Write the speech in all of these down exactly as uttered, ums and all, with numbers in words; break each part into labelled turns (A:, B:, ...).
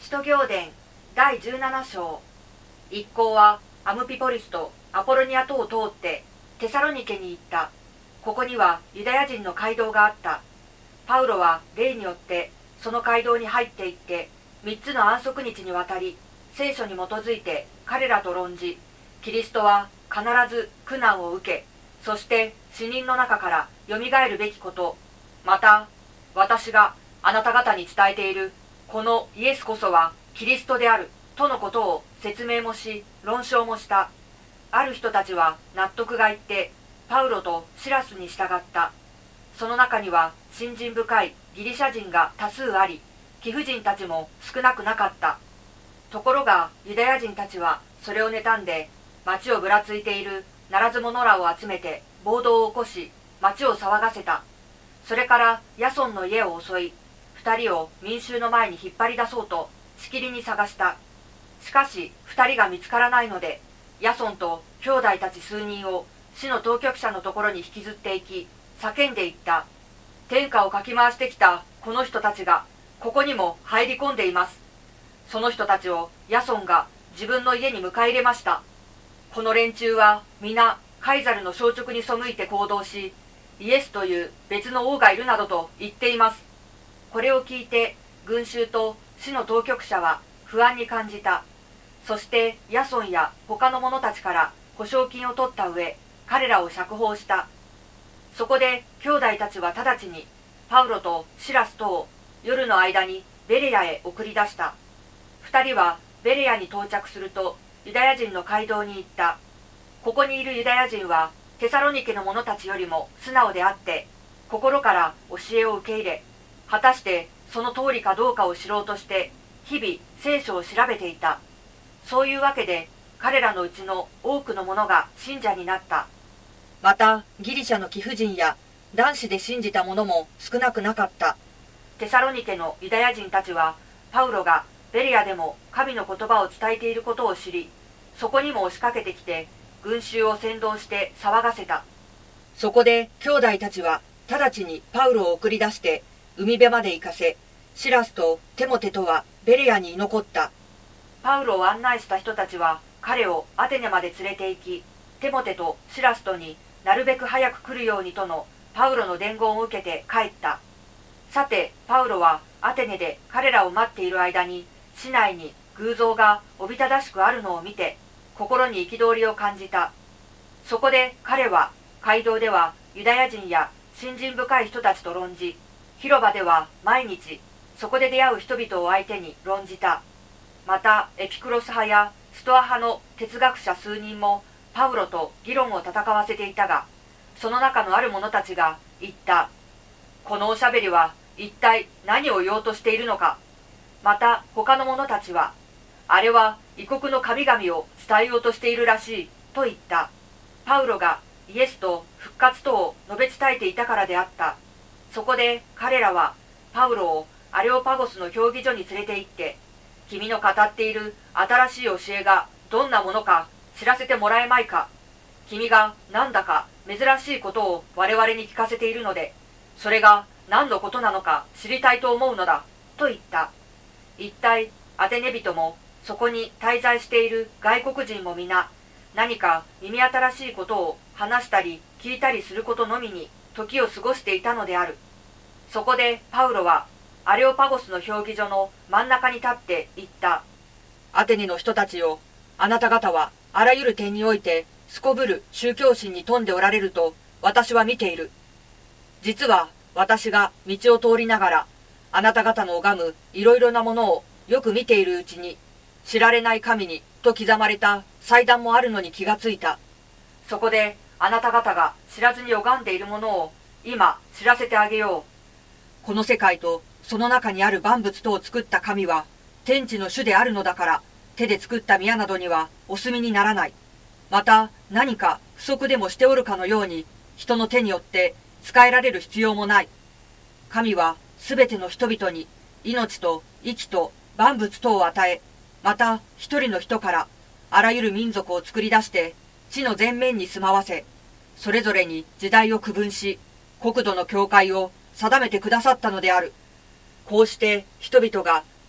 A: 使徒行伝だいじゅうなな章。一行はアムピポリスとアポロニア島を通ってテサロニケに行った。ここにはユダヤ人の街道があった。パウロは例によってその街道に入っていって三つの安息日にわたり聖書に基づいて彼らと論じ、キリストは必ず苦難を受け、そして死人の中からよみがえるべきこと、また私があなた方に伝えているこのイエスこそはキリストであるとのことを説明もし論証もした。ある人たちは納得がいってパウロとシラスに従った。その中には信心深いギリシャ人が多数あり、貴婦人たちも少なくなかった。ところがユダヤ人たちはそれを妬んで、町をぶらついているならず者らを集めて暴動を起こし、町を騒がせた。それからヤソンの家を襲い、二人を民衆の前に引っ張り出そうとしきりに探した。しかし二人が見つからないので、ヤソンと兄弟たち数人を市の当局者のところに引きずっていき、叫んでいった。天下をかき回してきたこの人たちがここにも入り込んでいます。その人たちをヤソンが自分の家に迎え入れました。この連中は皆カイザルの消直に背いて行動し、イエスという別の王がいるなどと言っています。これを聞いて群衆と市の当局者は不安に感じた。そしてヤソンや他の者たちから保証金を取った上、彼らを釈放した。そこで兄弟たちは直ちにパウロとシラスとを夜の間にベレヤへ送り出した。二人はベレヤに到着するとユダヤ人の街道に行った。ここにいるユダヤ人はテサロニケの者たちよりも素直であって、心から教えを受け入れ、果たしてその通りかどうかを知ろうとして日々聖書を調べていた。そういうわけで彼らのうちの多くの者が信者になった。またギリシャの貴婦人や男子で信じた者も少なくなかった。テサロニケのユダヤ人たちはパウロがベレヤでも神の言葉を伝えていることを知り、そこにも押しかけてきて群衆を扇動して騒がせた。そこで兄弟たちは直ちにパウロを送り出して海辺まで行かせ、シラスとテモテとはベレヤに居残った。パウロを案内した人たちは彼をアテネまで連れて行き、テモテとシラスとになるべく早く来るようにとのパウロの伝言を受けて帰った。さてパウロはアテネで彼らを待っている間に、市内に偶像がおびただしくあるのを見て心に憤りを感じた。そこで彼は街道ではユダヤ人や信心深い人たちと論じ、広場では毎日そこで出会う人々を相手に論じた。またエピクロス派やストア派の哲学者数人もパウロと議論を戦わせていたが、その中のある者たちが言った。このおしゃべりは一体何を言おうとしているのか。また他の者たちは、あれは異国の神々を伝えようとしているらしいと言った。パウロがイエスと復活とを述べ伝えていたからであった。そこで彼らはパウロをアレオパゴスの評議所に連れて行って、君の語っている新しい教えがどんなものか知らせてもらえまいか。君がなんだか珍しいことを我々に聞かせているので、それが何のことなのか知りたいと思うのだと言った。一体アテネ人もそこに滞在している外国人も皆、何か耳新しいことを話したり聞いたりすることのみに時を過ごしていたのである。そこでパウロはアレオパゴスの評議所の真ん中に立って言った。アテネの人たちよ、あなた方はあらゆる点においてすこぶる宗教心に富んでおられると私は見ている。実は私が道を通りながらあなた方の拝むいろいろなものをよく見ているうちに、知られない神にと刻まれた祭壇もあるのに気がついた。そこであなた方が知らずに拝んでいるものを今知らせてあげよう。この世界とその中にある万物とを作った神は天地の主であるのだから、手で作った宮などにはお住みにならない。また何か不足でもしておるかのように人の手によって使えられる必要もない。神はすべての人々に命と息と万物とを与え、また一人の人からあらゆる民族を作り出して地の全面に住まわせ、それぞれに時代を区分し、国土の境界を定めてくださったのである。こうして人々が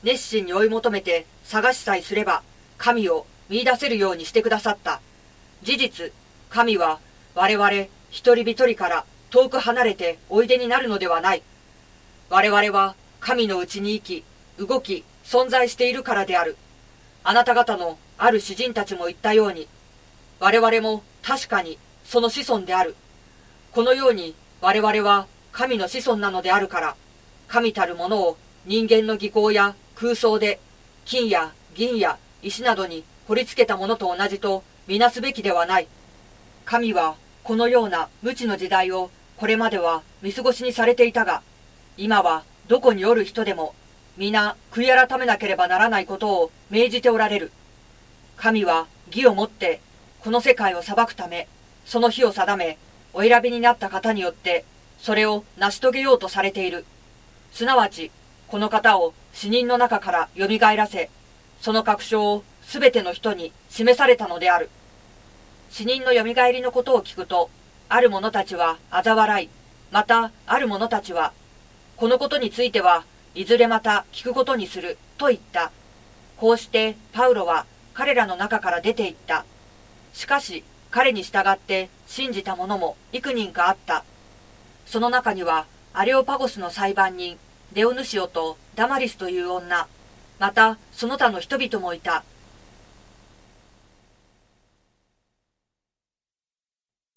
A: 熱心に追い求めて探しさえすれば神を見出せるようにしてくださった。事実、神は我々一人一人から遠く離れておいでになるのではない。我々は神のうちに生き、動き、存在しているからである。あなた方のある詩人たちも言ったように、我々も確かにその子孫である。このように我々は神の子孫なのであるから、神たるものを人間の技巧や空想で金や銀や石などに掘り付けたものと同じとみなすべきではない。神はこのような無知の時代をこれまでは見過ごしにされていたが、今はどこにおる人でも皆悔い改めなければならないことを命じておられる。神は義をもってこの世界を裁くため、その日を定め、お選びになった方によってそれを成し遂げようとされている。すなわちこの方を死人の中からよみがえらせ、その確証をすべての人に示されたのである。死人のよみがえりのことを聞くと、ある者たちは嘲笑い、またある者たちは、このことについてはいずれまた聞くことにすると言った。こうしてパウロは彼らの中から出て行った。しかし彼に従って信じた者も幾人かあった。その中にはアレオパゴスの裁判人デオヌシオとダマリスという女、またその他の人々もいた。